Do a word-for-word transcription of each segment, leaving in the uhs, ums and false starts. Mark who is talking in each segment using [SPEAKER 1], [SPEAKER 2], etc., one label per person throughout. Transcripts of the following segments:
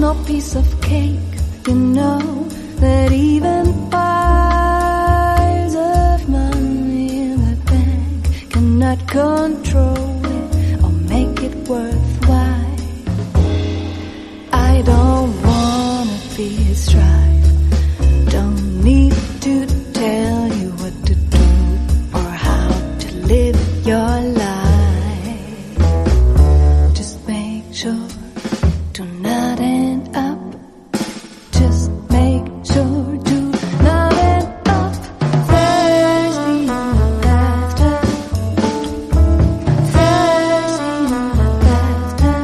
[SPEAKER 1] no piece of cake. You know that even piles of money in the bank cannot control it or make it worthwhile. I don't wanna be a strife, don't need to tell you what to do or how to live your life. Just make sure do not end up. Just make sure do not end up thirsty in the bathtub. Thirsty in the bathtub.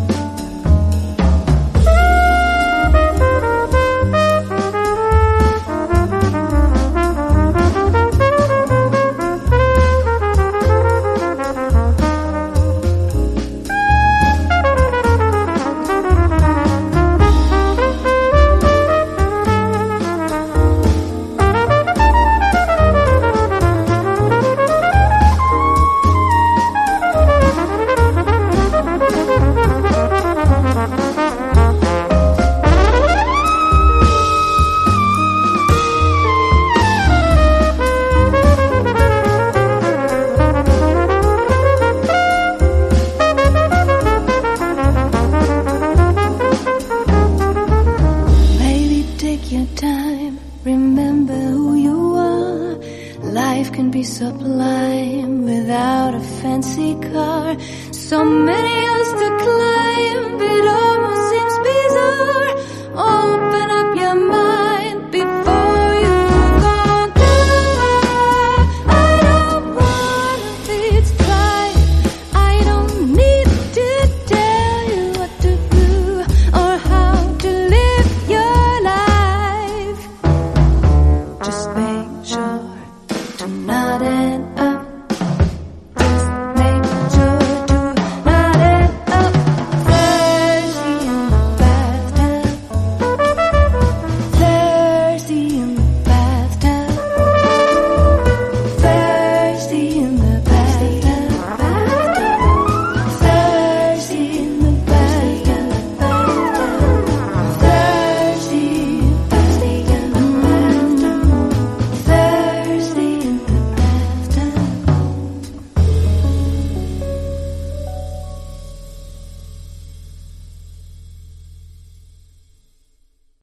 [SPEAKER 1] Maybe take your time, remember who you are. Life can be sublime without a fancy car. So many hills to climb.